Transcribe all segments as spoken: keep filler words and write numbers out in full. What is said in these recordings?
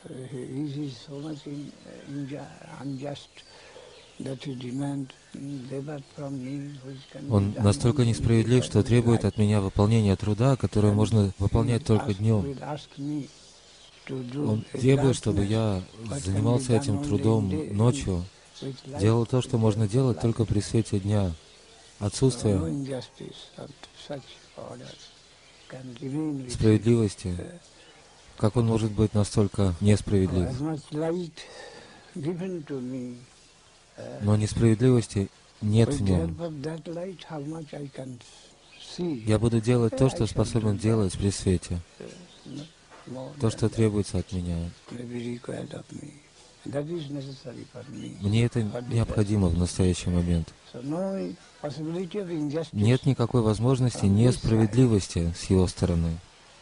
Он настолько несправедлив, что требует от меня выполнения труда, которое можно выполнять только днем. Он требует, чтобы я занимался этим трудом ночью, делал то, что можно делать только при свете дня. Отсутствие справедливости, как он может быть настолько несправедлив? Но несправедливости нет в нем. Я буду делать то, что способен делать при свете, то, что требуется от меня. Мне это необходимо в настоящий момент. Нет никакой возможности несправедливости с его стороны.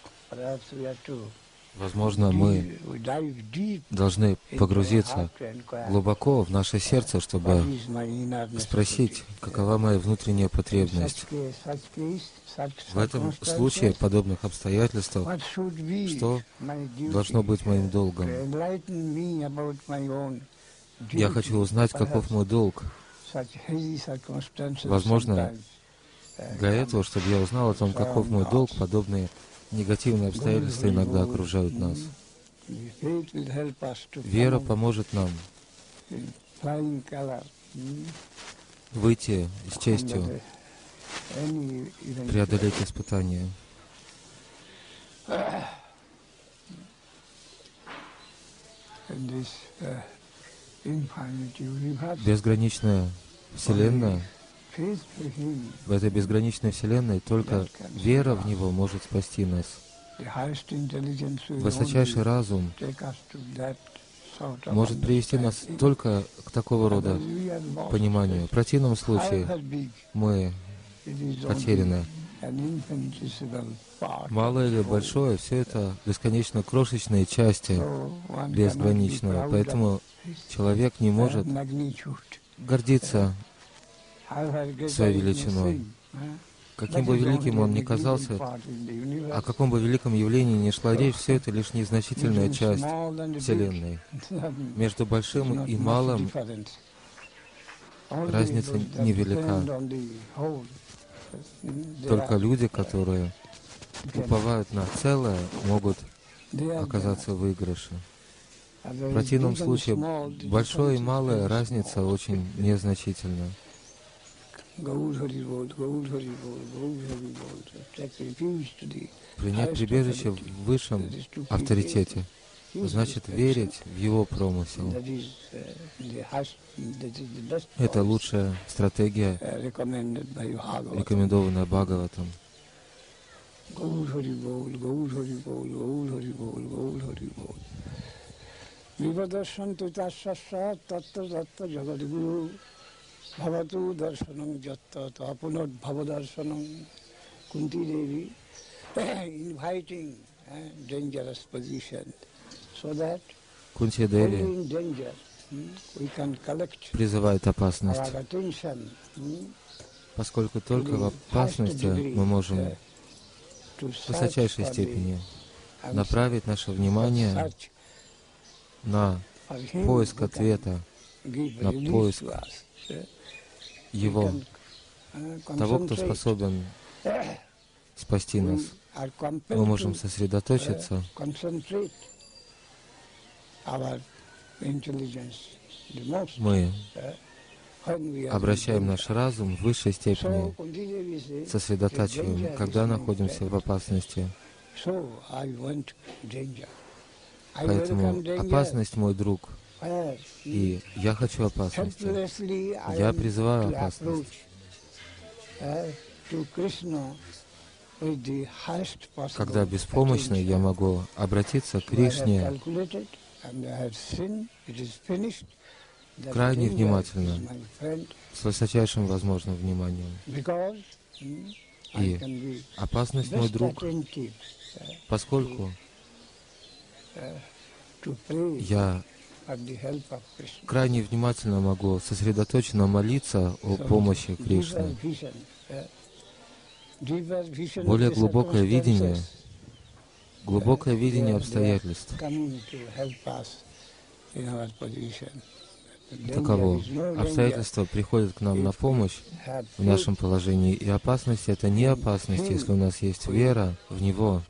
Возможно, мы должны погрузиться глубоко в наше сердце, чтобы спросить, какова моя внутренняя потребность. В этом случае, в подобных обстоятельствах, что должно быть моим долгом? Я хочу узнать, каков мой долг. Возможно, для этого, чтобы я узнал о том, каков мой долг, подобные негативные обстоятельства иногда окружают нас. Вера поможет нам выйти с честью, преодолеть испытания. Безграничная Вселенная, в этой безграничной Вселенной только вера в Него может спасти нас. Высочайший разум может привести нас только к такого рода пониманию. В противном случае мы потеряны. Малое или большое, все это бесконечно крошечные части безграничного. Поэтому человек не может гордиться своей величиной. Каким бы великим он ни казался, о каком бы великом явлении ни шла речь, все это лишь незначительная часть Вселенной. Между большим и малым разница невелика. Только люди, которые уповают на целое, могут оказаться в выигрыше. В противном случае большое и малое разница очень незначительна. Принять прибежище в высшем авторитете значит верить в его промысел. Это лучшая стратегия, рекомендованная Бхагаватам. Bhavatu darshanam jatta tapunad bhavadarshanam. Kunti Devi inviting uh, dangerous position so that Кунти only Деви in danger hmm, we can collect призывает опасность, our attention, hmm, поскольку только в опасности мы можем to в высочайшей search for степени the направить наше внимание search на for him поиск who can ответа, give на release поиск to us. Uh, Его, we can, uh, того, кто concentrate. способен спасти нас. We are compelled Мы можем to, сосредоточиться, uh, concentrate our intelligence the most, мы uh, when we are обращаем in наш разум в высшей danger. степени, So, Kunti Devi says, сосредотачиваем, danger когда is my находимся в friend. опасности. So I want danger. I Поэтому welcome danger. опасность мой друг, Where и я хочу опасности. helplessly I Я am призываю to опасность. approach, uh, to Krishna with the highest possible Когда беспомощный, я attention. могу обратиться к So I have Кришне calculated and I have seen, it is finished, that крайне danger внимательно, is my friend, с высочайшим возможным вниманием. because hmm, I И can be опасность мой best друг, attentive, uh, поскольку uh, to pray я for the help of Krishna. крайне внимательно могу сосредоточенно молиться о So, помощи deeper Кришны. vision, uh, deeper vision of Более the глубокое видение circumstances, глубокое видение обстоятельств. Таково. Обстоятельства приходят к нам на помощь в нашем положении, и опасность — это не опасность, если у нас есть вера в Него,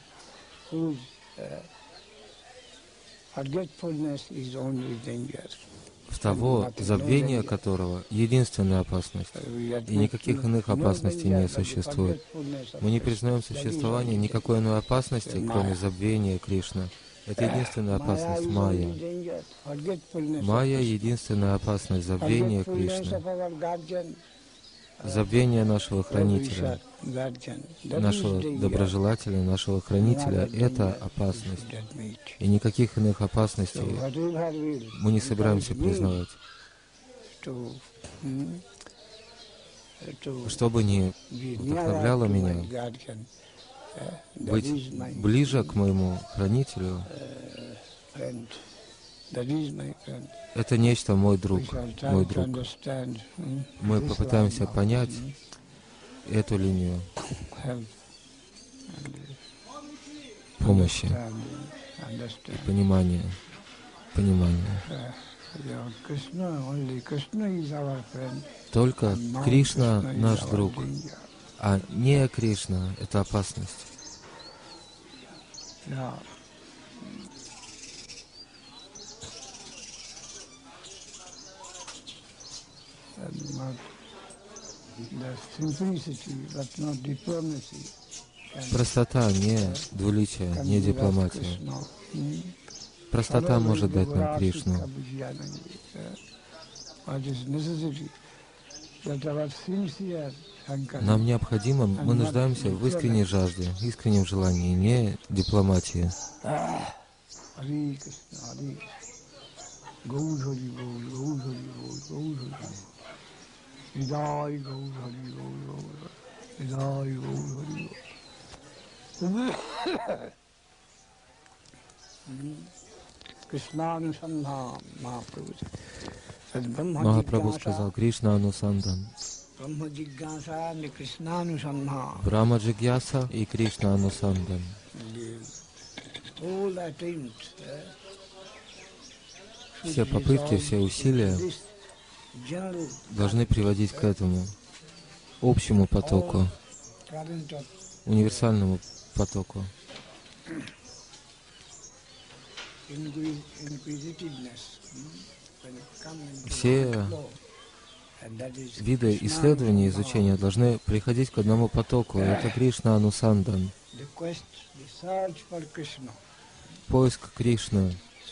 в того, забвение которого — единственная опасность, и никаких иных опасностей не существует. Мы не признаем существование никакой иной опасности, кроме забвения Кришны. Это единственная опасность Майя. Майя — единственная опасность забвения Кришны. Забвение нашего хранителя, нашего доброжелателя, нашего хранителя — это опасность. И никаких иных опасностей мы не собираемся признавать. Что бы ни вдохновляло меня быть ближе к моему хранителю, это нечто, мой друг, мой друг. Мы попытаемся понять эту линию помощи и понимания, понимания. Только Кришна наш друг, а не Кришна — это опасность. Простота, не двуличие, не дипломатия. Простота может дать нам Кришну. Нам необходимо, мы нуждаемся в искренней жажде, искреннем желании, не дипломатии. Махапрабху сказал: Кришна Анусандан. Брахма Джигьяса и Кришна Анусандан. Все попытки, все усилия должны приводить к этому общему потоку, универсальному потоку. Все виды исследования и изучения должны приходить к одному потоку. Это Кришна Анусандан. Поиск Кришны.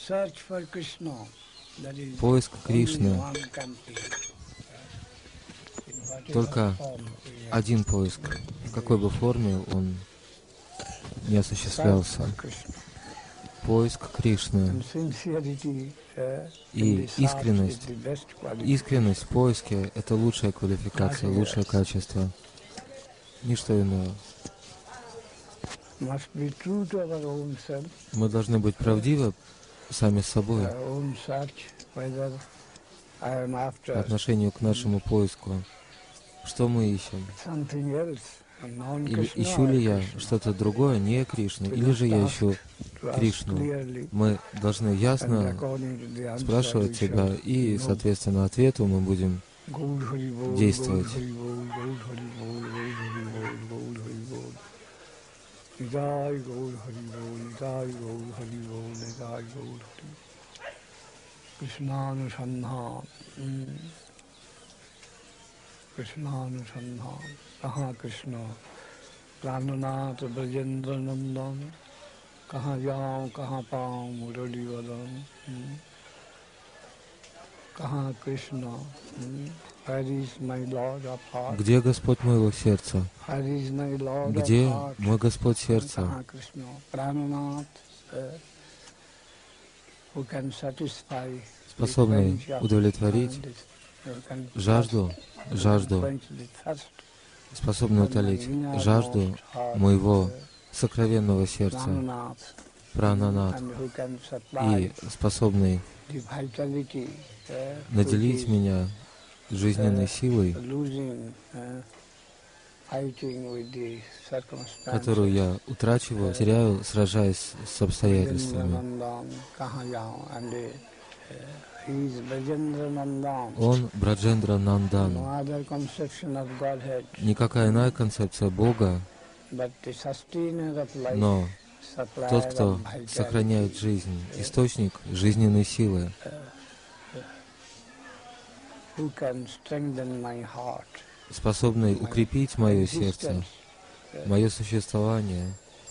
Поиск Кришны. Только один поиск, в какой бы форме он не осуществлялся. Поиск Кришны. И искренность, искренность в поиске — это лучшая квалификация, лучшее качество. Ничто иное. Мы должны быть правдивы сами с собой по отношению к нашему поиску. Что мы ищем? Или ищу ли я что-то другое, не Кришну, или же я ищу Кришну? Мы должны ясно спрашивать себя, и, соответственно, ответу мы будем действовать. Krishnanusandhan, kaha Krishna, Prananath Brajendra Nandan, kaha jaun, kaha paun, Murali Vadan, kaha Krishna, where is my Lord of heart? Где Господь моего сердца? Where is my Lord Где of heart? мой Господь сердца? Kaha Krishna, Prananath, who can satisfy, способный удовлетворить жажду, жажду, способный утолить жажду моего сокровенного сердца, Прананат, и способный наделить меня жизненной силой, которую я утрачиваю, теряю, сражаясь с обстоятельствами. Он Браджендра Нандан. Никакая иная концепция Бога, но тот, кто сохраняет жизнь, источник жизненной силы, способный укрепить мое сердце, мое существование.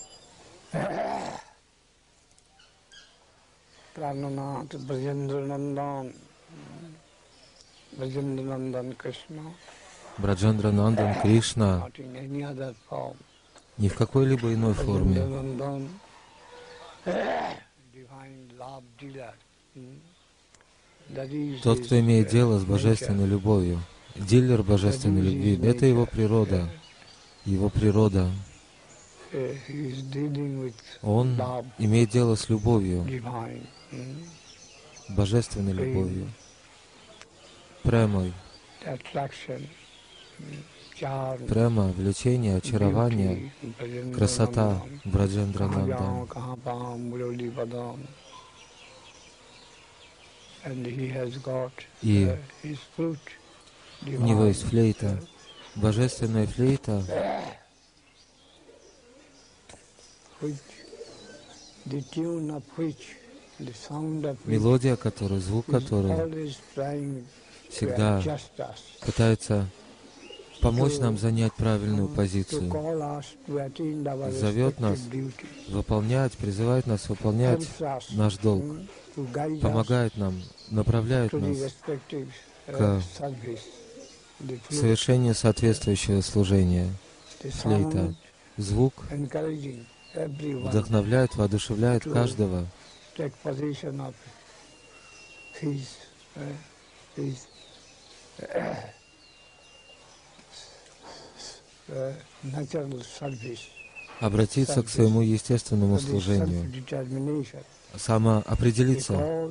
Prananath Brajendranandan, Brajendranandan Krishna, Браджендранандан Кришна, not in any other form. ни в какой-либо иной форме. Brajendranandan, divine love dealer. That is Тот, кто имеет дело с божественной любовью, дилер божественной любви, это его природа. Его природа. Он имеет дело с любовью, божественной любовью, премой. Према, влечение, очарование, красота Браджендранандан. И у него есть флейта, божественная флейта, мелодия которой, звук которой всегда пытается помочь нам занять правильную позицию, зовет нас выполнять, призывает нас выполнять наш долг, помогает нам, направляет нас к совершению соответствующего служения. Флейта, звук вдохновляет, воодушевляет каждого обратиться к своему естественному служению, самоопределиться.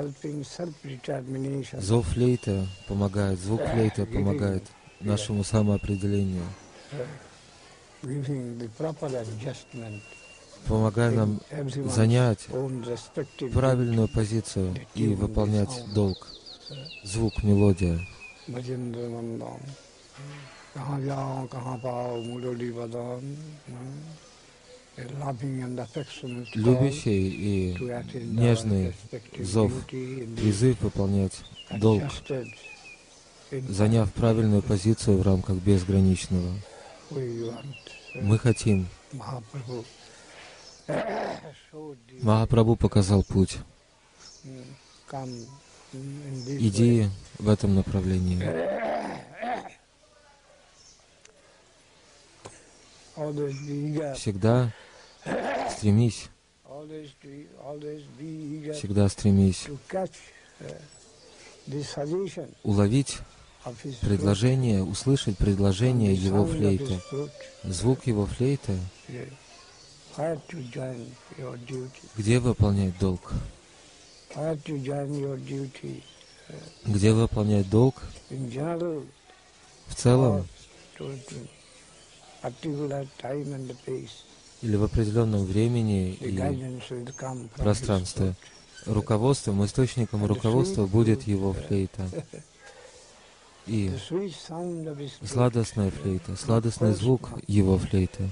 Зов флейты помогает, звук флейты помогает нашему самоопределению, помогая нам занять правильную позицию и выполнять долг. Звук, мелодия. Любящий и нежный зов, призыв выполнять долг, заняв правильную позицию в рамках безграничного. Мы хотим. Махапрабху показал путь. Иди в этом направлении. Всегда стремись, всегда стремись уловить предложение, услышать предложение его флейты, звук его флейты, где выполнять долг, где выполнять долг в целом или в определенном времени и пространстве. Руководством, источником руководства будет его флейта. И сладостная флейта, сладостный звук его флейты.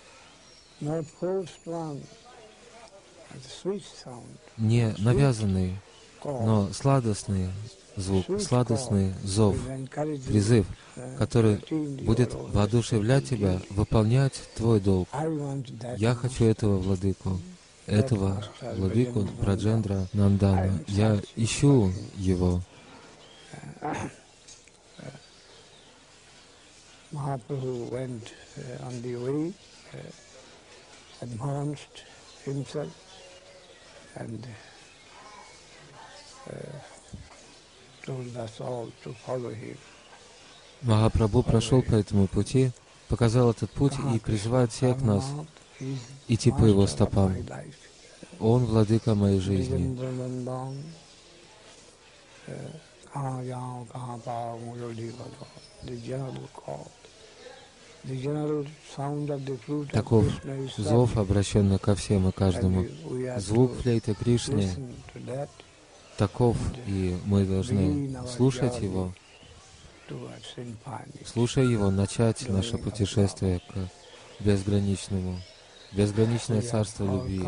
Не навязанный, но сладостный звук, сладостный зов, призыв, который будет воодушевлять тебя выполнять твой долг. Я хочу этого владыку, этого владыку Браджендра Нандана. Я ищу его. Mahaprabhu went uh, on the way, uh, advanced himself, and uh, told us all to follow him. Махапрабху прошел по этому пути, показал этот путь и призывает всех нас идти по его стопам. Он владыка моей жизни. Таков зов, обращенный ко всем и каждому. Звук флейты Кришны таков, и мы должны слушать его, слушая его, начать наше путешествие к безграничному, безграничное царство любви.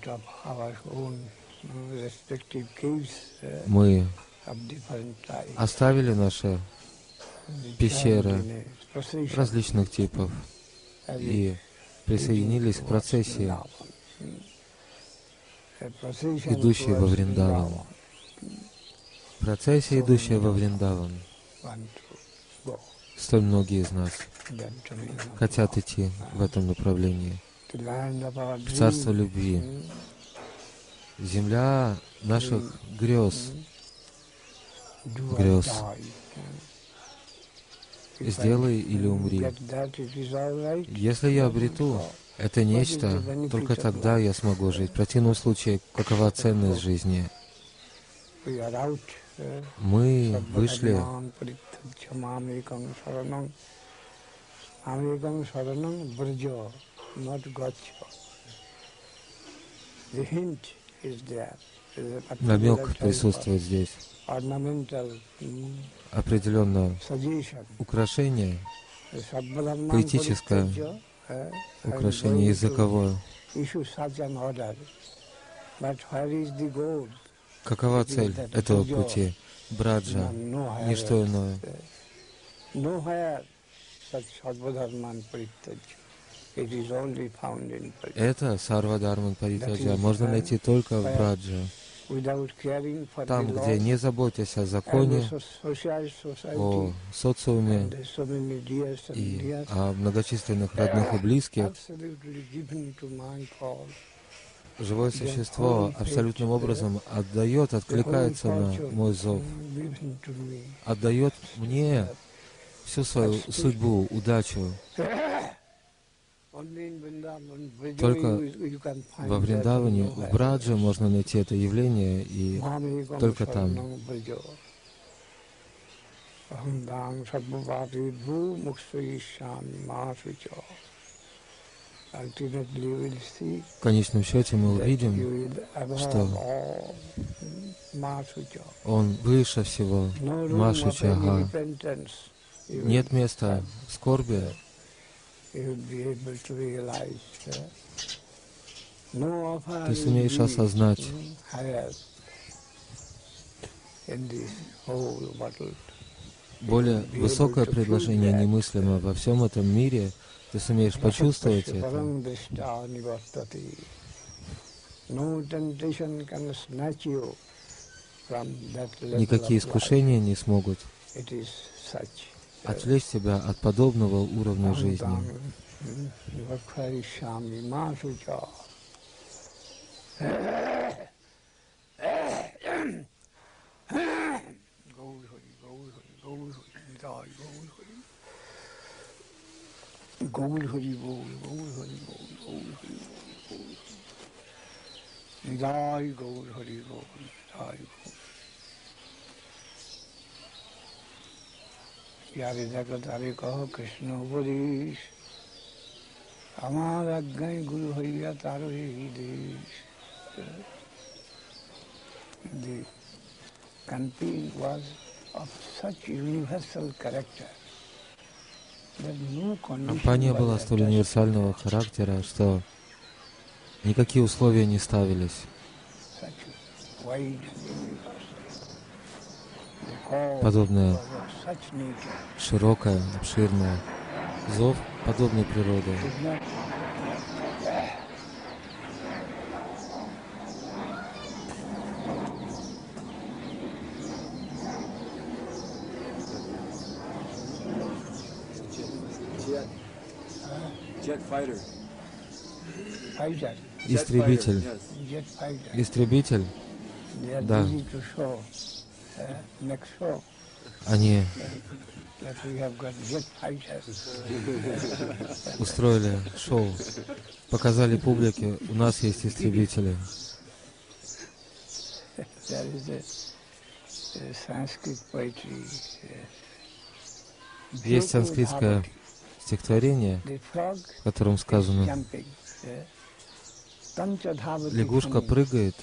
Мы оставили наши пещеры различных типов и присоединились к процессии, идущей во Вриндаван. Процессия, идущая во Вриндаван. Столь многие из нас хотят идти в этом направлении, в царство любви. Земля наших грез, грез. Сделай или умри. Если я обрету это нечто, только тогда я смогу жить. В противном случае, какова ценность жизни? Мы вышли намек присутствует здесь. Определенное украшение, поэтическое украшение языковое. Какова цель этого пути? Браджа, не что иное. Это Сарвадхарман Паритяджа можно найти только в Браджа. Там, где не заботясь о законе, о социуме и о многочисленных родных и близких, живое существо абсолютным образом отдает, откликается на мой зов, отдает мне всю свою судьбу, удачу. Только во Вриндаване, в Брадже можно найти это явление, и только там. В конечном счете мы увидим, что он выше всего, Машучага. Нет места скорби. Ты сумеешь осознать более высокое предложение немыслимо во всем этом мире. Ты сумеешь почувствовать это. Никакие искушения не смогут отвлечь тебя от подобного уровня жизни. Gaur Hari Bol, Gaur Hari Bol, Gaur Hari Bol, Jai Gaur Hari Bol, Jai Gaur. Yari Jagatari Kaho Krishna Upadis, Amar Aggai Guru Hariya Taro Hidesh. The campaign was of such universal character. Кампания была столь универсального характера, что никакие условия не ставились. Подобное широкое, обширное зов подобной природы. Истребитель. Истребитель. Да. Они устроили шоу, показали публике, у нас есть истребители. Есть санскритское стихотворение, в котором сказано: лягушка прыгает,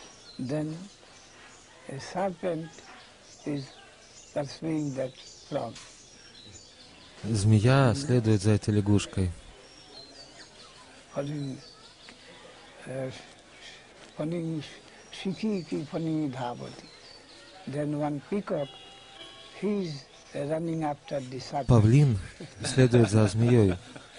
змея следует за этой лягушкой. Павлин следует за змеей.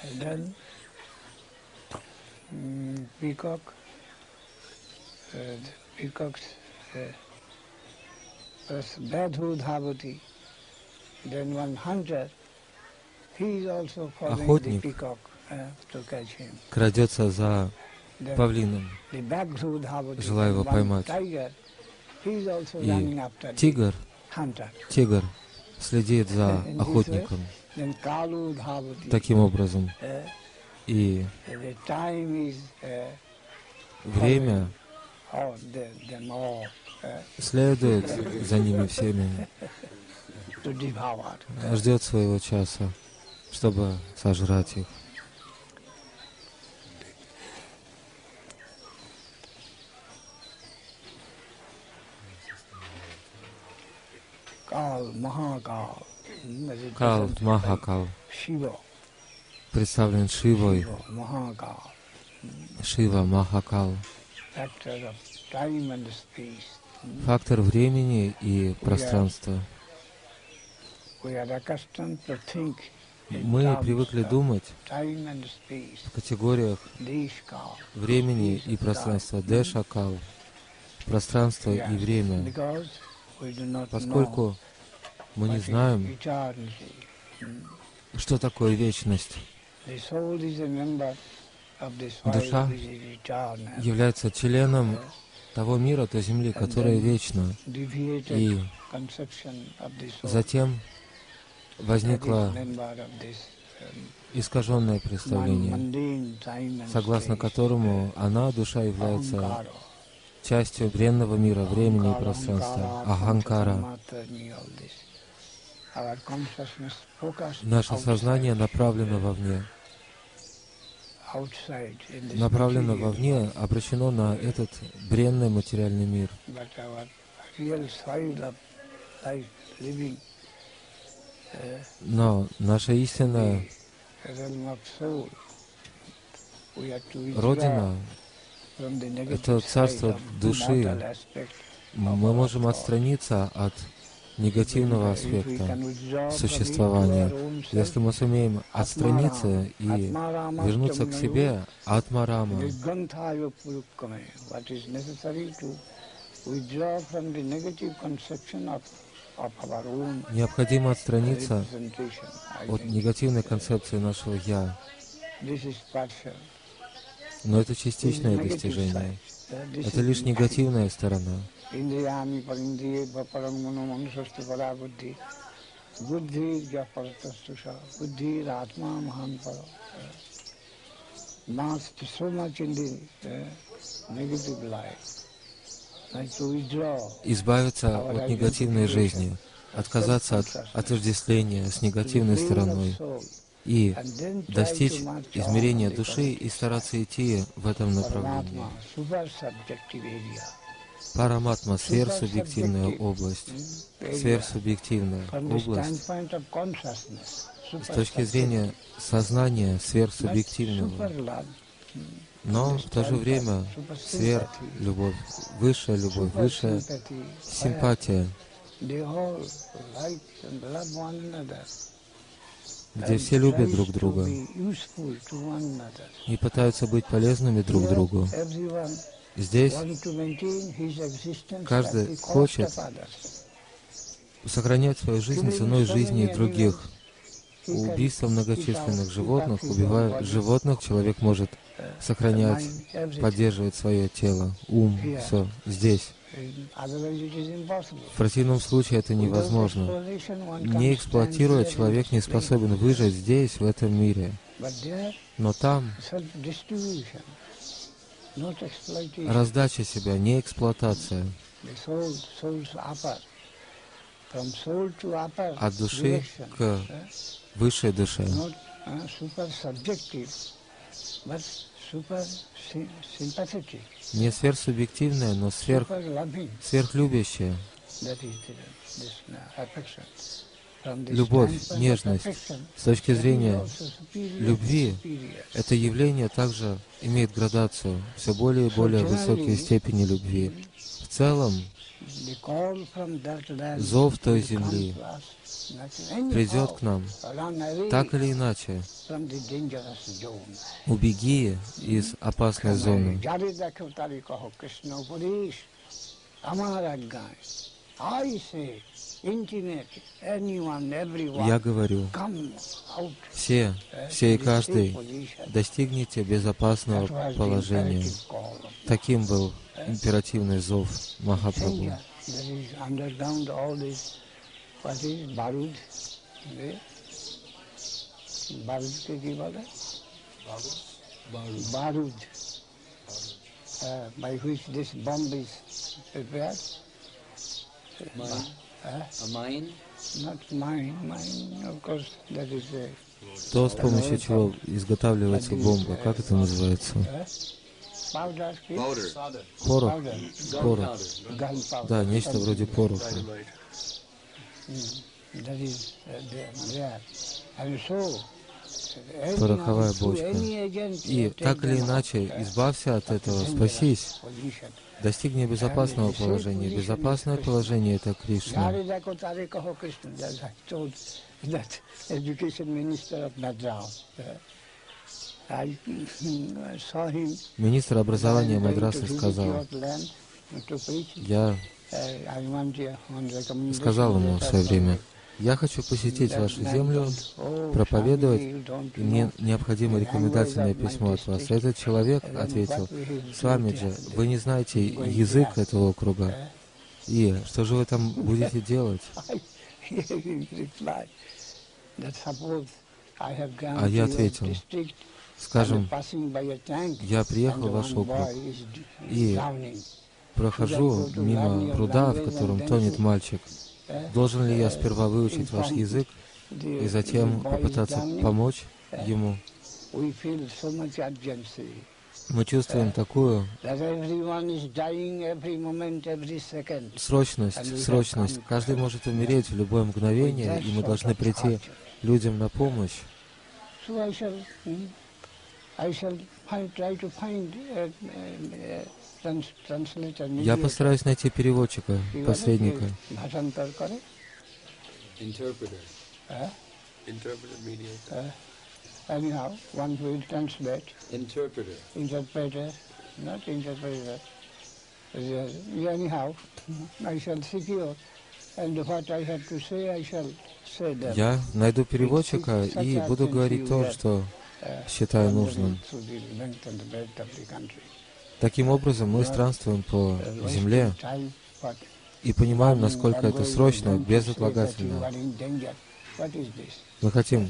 Охотник крадется за павлином, желая его поймать. И тигр, тигр следит за охотником таким образом. И время следует за ними всеми, ждет своего часа, чтобы сожрать их. Кал, Махакал, представлен Шивой. Шива, Махакал. Фактор времени и пространства. Мы привыкли думать в категориях времени и пространства. Деша-кал, пространство и время. Поскольку мы не знаем, что такое вечность. Душа является членом того мира, той земли, которая вечна. И затем возникло искаженное представление, согласно которому она, душа, является частью бренного мира, времени и пространства, аханкара. Наше сознание направлено вовне. Направлено вовне, обращено на этот бренный материальный мир. Но наша истинная Родина — это царство души. Мы можем отстраниться от негативного аспекта существования. Если мы сумеем отстраниться и вернуться к себе, Атмарама, необходимо отстраниться от негативной концепции нашего «я». Но это частичное достижение. Это лишь негативная сторона. Избавиться от негативной жизни, отказаться от отождествления с негативной стороной и достичь измерения души и стараться идти в этом направлении. Параматма — сверхсубъективная область. Сверхсубъективная область с точки зрения сознания сверхсубъективного. Но в то же время сверхлюбовь, высшая любовь, высшая симпатия, где все любят друг друга и пытаются быть полезными друг другу. Здесь каждый хочет сохранять свою жизнь ценой жизни других. Убийство многочисленных животных, убивая животных, человек может сохранять, поддерживать свое тело, ум, все здесь. В противном случае это невозможно. Не эксплуатируя, человек не способен выжить здесь, в этом мире. Но там раздача себя, не эксплуатация. От души к высшей душе. Не сверхсубъективное, но сверх, сверхлюбящее. Любовь, нежность. С точки зрения любви, это явление также имеет градацию, все более и более высокие степени любви. В целом, зов той земли придет к нам, так или иначе. Убеги из опасной зоны. Я говорю, все, все и каждый, достигните безопасного положения. Таким был императивный зов Махапрабху. То, с помощью чего изготавливается бомба, как это называется? Порох. Порох. Да, нечто вроде пороха. Пороховая бочка. И так или иначе, избавься от этого, спасись. Достигни безопасного положения. Безопасное положение — это Кришна. Министр образования Мадраса сказал, я сказал ему в свое время, я хочу посетить вашу землю, проповедовать, и мне необходимо рекомендательное письмо от вас. Этот человек ответил, Свамиджи, вы не знаете язык этого округа, и что же вы там будете делать? А я ответил, скажем, я приехал в ваш округ и прохожу мимо пруда, в котором тонет мальчик. Должен ли я сперва выучить ваш язык и затем попытаться помочь ему? Мы чувствуем такую срочность, срочность. Каждый может умереть в любое мгновение, и мы должны прийти людям на помощь. Я постараюсь найти переводчика, посредника. Anyhow, one will translate. Interpreter. Interpreter, not interpreter. Anyhow, I shall secure, and what I have to say, I shall say that. Я найду переводчика и буду говорить то, что считаю нужным. Таким образом, мы странствуем по земле и понимаем, насколько это срочно, безотлагательно. Мы хотим.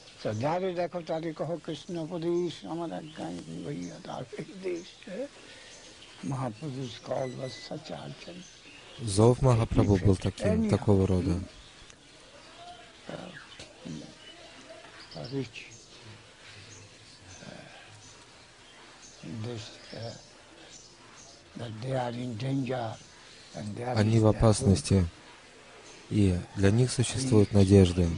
Зов Махапрабху был таким, такого рода. Они в опасности, и для них существует надежда.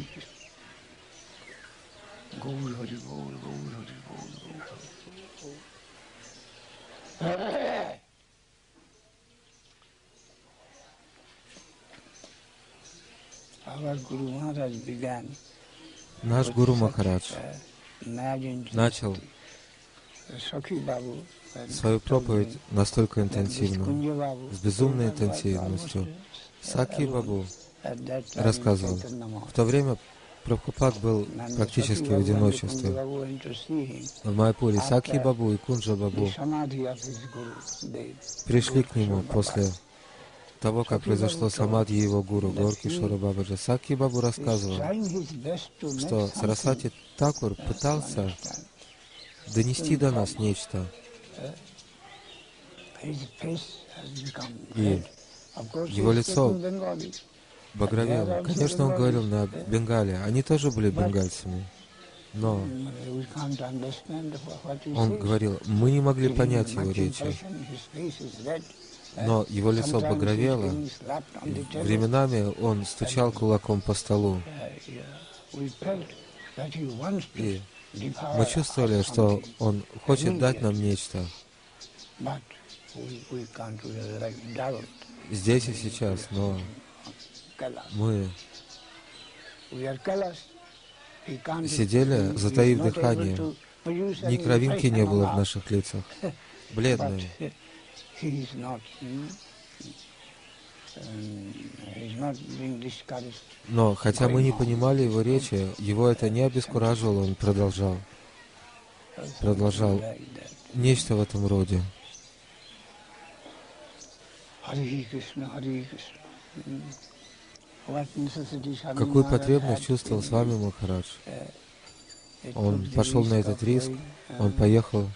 Наш Гуру Махарадж начал свою проповедь настолько интенсивно, с безумной интенсивностью. Сакхи Бабу рассказывал, в то время Прабхупад был практически в одиночестве. В Майяпуре Сакхи Бабу и Кунджа Бабу пришли к нему после того, как произошло самадхи его гуру Гауракишора Бабаджи. Сакхи Бабу рассказывал, что Сарасвати Такур пытался донести до нас нечто. И его лицо багровело. Конечно, он говорил на бенгале. Они тоже были бенгальцами. Но он говорил, мы не могли понять его речи, но его лицо багровело, временами он стучал кулаком по столу. И мы чувствовали, что он хочет дать нам нечто. Здесь и сейчас, но мы сидели, затаив дыхание. Ни кровинки не было в наших лицах. Бледные. Но, хотя мы не понимали его речи, его это не обескураживало, он продолжал. Продолжал нечто в этом роде. Какую потребность чувствовал с вами Махарадж? Он пошел на этот риск, он поехал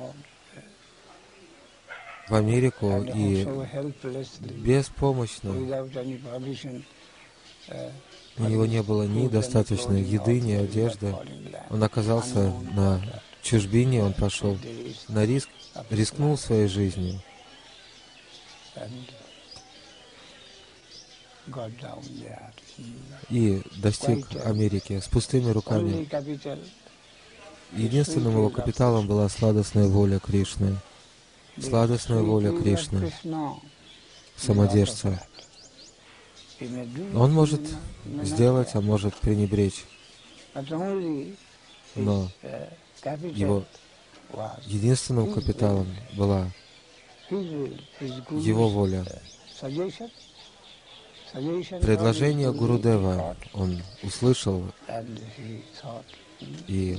в Америку и беспомощно, у него не было ни достаточной еды, ни одежды. Он оказался на чужбине, он пошел на риск, рискнул своей жизнью. И достиг Америки с пустыми руками. Единственным его капиталом была сладостная воля Кришны. Сладостная воля Кришны, самодержца. Он может сделать, а может пренебречь. Но его единственным капиталом была его воля. Предложение Гурудева он услышал и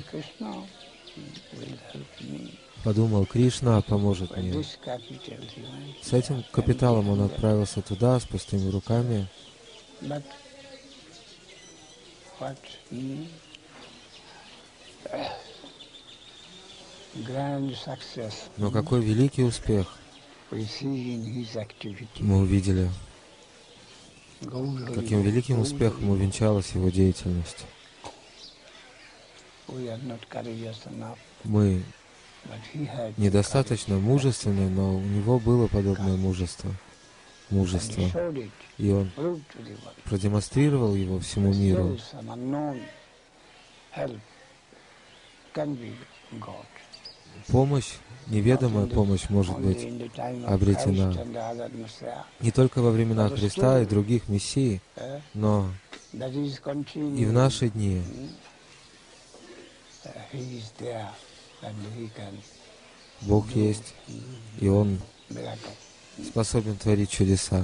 подумал, Кришна поможет мне. С этим капиталом он отправился туда с пустыми руками. Но какой великий успех мы увидели. Каким великим успехом увенчалась его деятельность. Мы недостаточно мужественны, но у него было подобное мужество. Мужество. И он продемонстрировал его всему миру. Помощь, неведомая помощь может быть обретена не только во времена Христа и других мессий, но и в наши дни. Бог есть, и Он способен творить чудеса.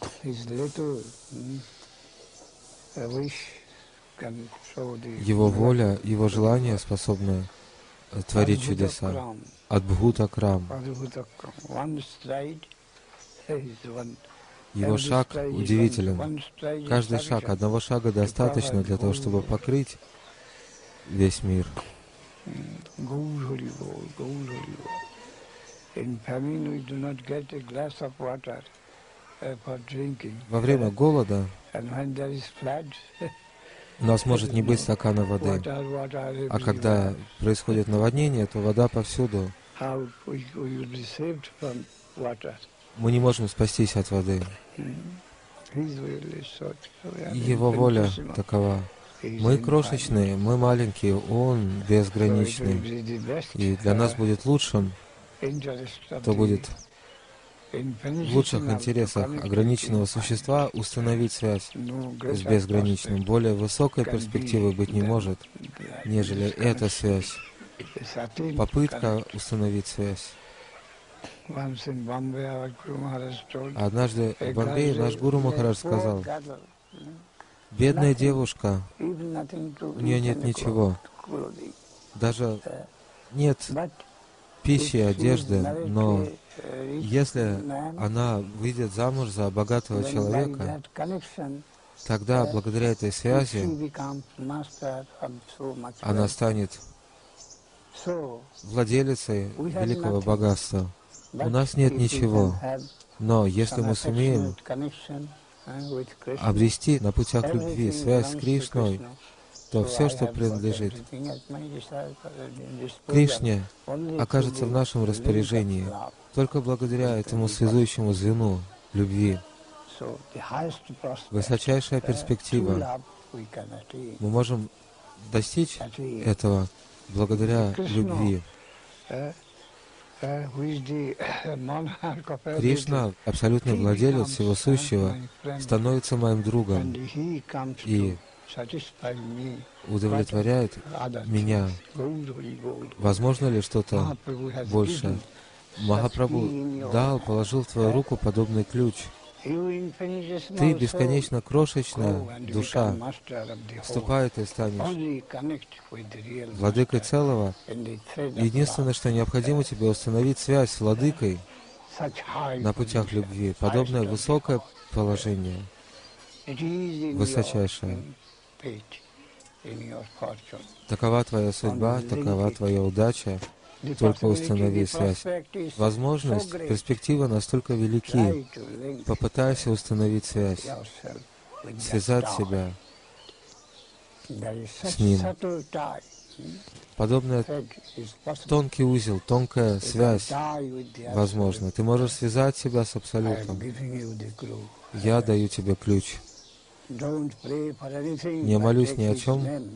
Его воля, его желание способны творить чудеса. Адбхута Крам. Его шаг удивителен. Каждый шаг, одного шага достаточно для того, чтобы покрыть весь мир. Во время голода у нас может не быть стакана воды, а когда происходит наводнение, то вода повсюду. Мы не можем спастись от воды. Его воля такова. Мы крошечные, мы маленькие, Он безграничный. И для нас будет лучшим, то будет в лучших интересах ограниченного существа установить связь с безграничным. Более высокой перспективы быть не может, нежели эта связь. Попытка установить связь. Однажды в Бомбее наш Гуру Махарадж сказал, бедная девушка, у нее нет ничего, даже нет пищи, одежды, но если она выйдет замуж за богатого человека, тогда благодаря этой связи она станет владелицей великого богатства. У нас нет ничего, но если мы сумеем обрести на путях любви связь с Кришной, то все, что принадлежит Кришне, окажется в нашем распоряжении только благодаря этому связующему звену любви. Высочайшая перспектива. Мы можем достичь этого благодаря любви. Кришна, абсолютный владелец всего сущего, становится моим другом и удовлетворяет меня. Возможно ли что-то больше? Махапрабху дал, положил в твою руку подобный ключ. Ты бесконечно крошечная душа. Ступай, ты станешь владыкой целого. Единственное, что необходимо тебе, установить связь с владыкой на путях любви. Подобное высокое положение, высочайшее. Такова твоя судьба, такова твоя удача. Только установи связь. Возможность, перспектива настолько велики. Попытайся установить связь, связать себя с Ним. Подобный тонкий узел, тонкая связь возможна. Ты можешь связать себя с Абсолютом. Я даю тебе ключ. Не молюсь ни о чем,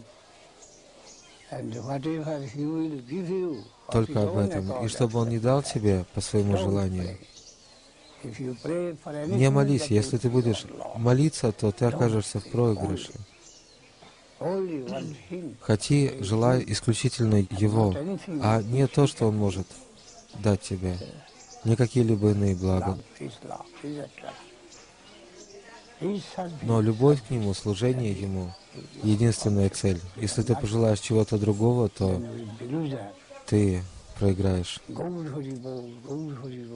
только об этом. И чтобы Он не дал тебе по своему желанию. Не молись. Если ты будешь молиться, то ты окажешься в проигрыше. Хоти, желай исключительно Его, а не то, что Он может дать тебе, не какие-либо иные блага. Но любовь к Нему, служение Ему — единственная цель. Если ты пожелаешь чего-то другого, то ты проиграешь.